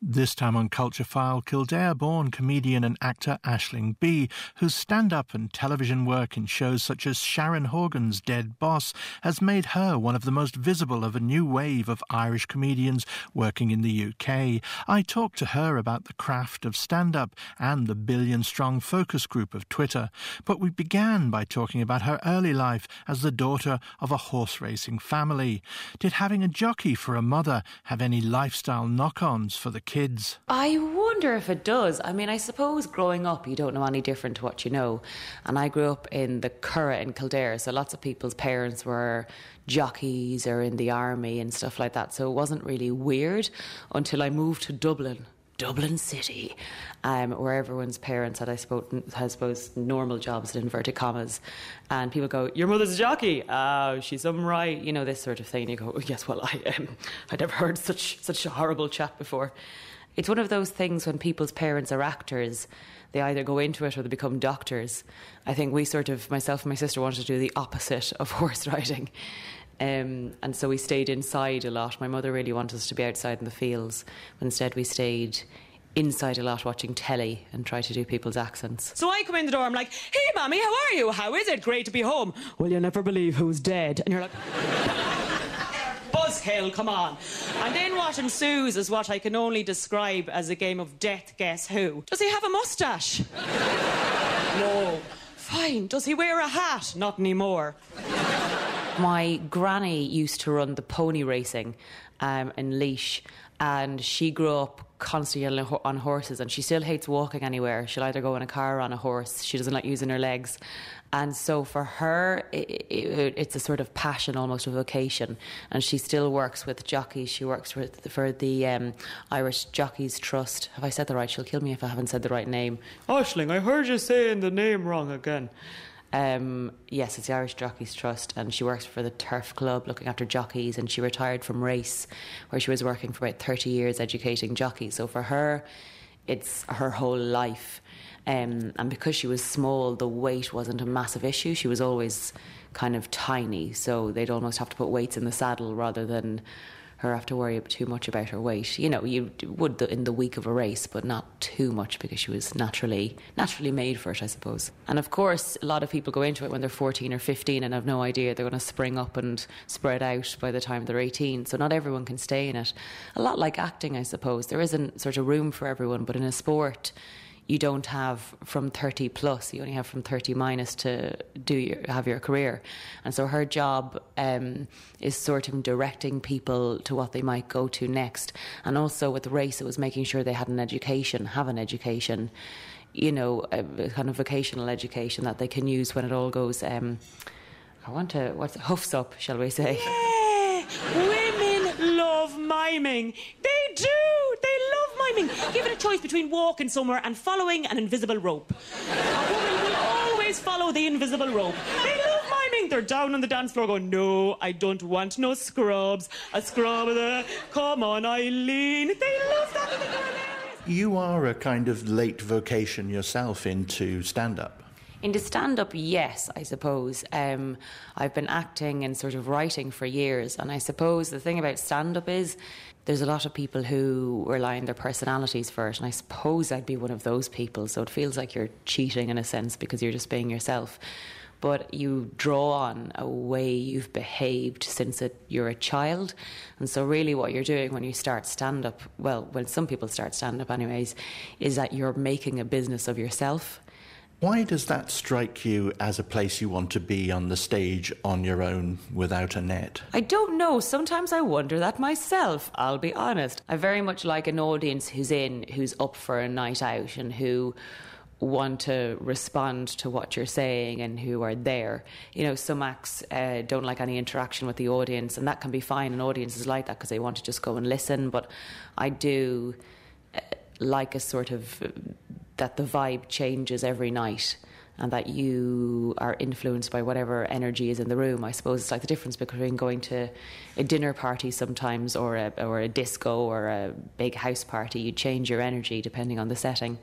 This time on Culture File, Kildare-born comedian and actor Aisling Bea, whose stand-up and television work in shows such as Sharon Horgan's Dead Boss has made her one of the most visible of a new wave of Irish comedians working in the UK. I talked to her about the craft of stand-up and the billion-strong focus group of Twitter. But we began by talking about her early life as the daughter of a horse racing family. Did having a jockey for a mother have any lifestyle knock-ons for the kids? I wonder if it does. I mean, I suppose growing up you don't know any different to what you know. And I grew up in the Curragh in Kildare, so lots of people's parents were jockeys or in the army and stuff like that. So it wasn't really weird until I moved to Dublin City, where everyone's parents had, I suppose, normal jobs in inverted commas. And people go, "Your mother's a jockey? Oh, she's some right," you know, this sort of thing. You go, "Oh, yes, well, I'd never heard such a horrible chat before." It's one of those things when people's parents are actors, they either go into it or they become doctors. I think we myself and my sister wanted to do the opposite of horse riding. And so we stayed inside a lot. My mother really wanted us to be outside in the fields. But instead we stayed inside a lot watching telly and tried to do people's accents. So I come in the door, I'm like, "Hey, Mommy, how are you? How is it? Great to be home." "Well, you'll never believe who's dead." And you're like, buzzkill, come on. And then what ensues is what I can only describe as a game of death guess who. Does he have a moustache? No. Fine. Does he wear a hat? Not anymore. My granny used to run the pony racing in Laois, and she grew up constantly on horses, and she still hates walking anywhere. She'll either go in a car or on a horse. She doesn't like using her legs. And so for her, it's a sort of passion, almost a vocation. And she still works with jockeys. She works for the Irish Jockeys Trust. Have I said the right? She'll kill me if I haven't said the right name. Aisling, I heard you saying the name wrong again. Yes, it's the Irish Jockeys Trust, and she works for the Turf Club looking after jockeys, and she retired from race where she was working for about 30 years educating jockeys. So for her, it's her whole life. And because she was small, the weight wasn't a massive issue. She was always kind of tiny, so they'd almost have to put weights in the saddle rather than her have to worry too much about her weight. You know, you would in the week of a race, but not too much because she was naturally made for it, I suppose. And of course, a lot of people go into it when they're 14 or 15 and have no idea they're going to spring up and spread out by the time they're 18. So not everyone can stay in it. A lot like acting, I suppose. There isn't sort of room for everyone, but in a sport, you don't have from 30 plus, you only have from 30 minus to have your career. And so her job is sort of directing people to what they might go to next. And also with the race, it was making sure they had an education, you know, a kind of vocational education that they can use when it all goes, huffs up, shall we say. Yeah, women love miming. They do. They love miming. Give it a choice between walking somewhere and following an invisible rope. A woman will always follow the invisible rope. They love miming. They're down on the dance floor going, "No, I don't want no scrubs. A scrub of the... Come on, Eileen." They love that. They're hilarious. You are a kind of late vocation yourself into stand-up. Into stand-up, yes, I suppose. I've been acting and sort of writing for years, and I suppose the thing about stand-up is there's a lot of people who rely on their personalities for it, and I suppose I'd be one of those people, so it feels like you're cheating in a sense because you're just being yourself. But you draw on a way you've behaved since you're a child. And so really what you're doing when you start stand-up, well, when some people start stand-up anyways, is that you're making a business of yourself. Why does that strike you as a place you want to be on the stage on your own without a net? I don't know. Sometimes I wonder that myself, I'll be honest. I very much like an audience who's up for a night out and who want to respond to what you're saying and who are there. You know, some acts don't like any interaction with the audience, and that can be fine. An audience is like that because they want to just go and listen, but I do like a sort of... that the vibe changes every night and that you are influenced by whatever energy is in the room. I suppose it's like the difference between going to a dinner party sometimes or a disco or a big house party. You change your energy depending on the setting.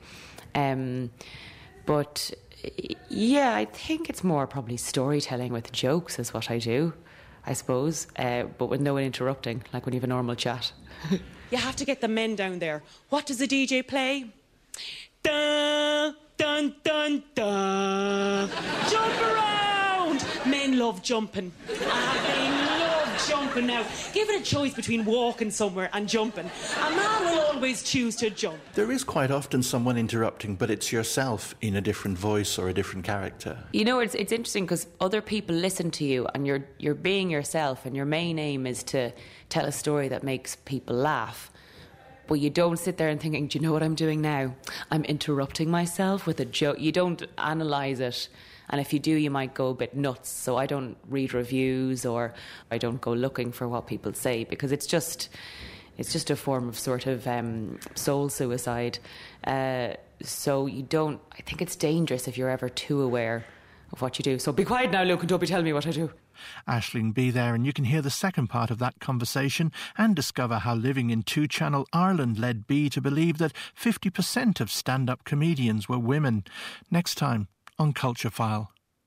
But yeah, I think it's more probably storytelling with jokes is what I do, I suppose, but with no one interrupting, like when you have a normal chat. You have to get the men down there. What does the DJ play? Dun, dun, dun, dun. Jump around! Men love jumping. They love jumping now. Give it a choice between walking somewhere and jumping. A man will always choose to jump. There is quite often someone interrupting, but it's yourself in a different voice or a different character. You know, it's interesting because other people listen to you and you're being yourself, and your main aim is to tell a story that makes people laugh. But you don't sit there and thinking, do you know what I'm doing now? I'm interrupting myself with a joke. You don't analyse it. And if you do, you might go a bit nuts. So I don't read reviews, or I don't go looking for what people say, because it's just a form of sort of soul suicide. So you don't... I think it's dangerous if you're ever too aware of what you do. So be quiet now, Luke, and don't be telling me what I do. Aisling Bea there, and you can hear the second part of that conversation and discover how living in two-channel Ireland led Bea to believe that 50% of stand-up comedians were women. Next time on Culture File.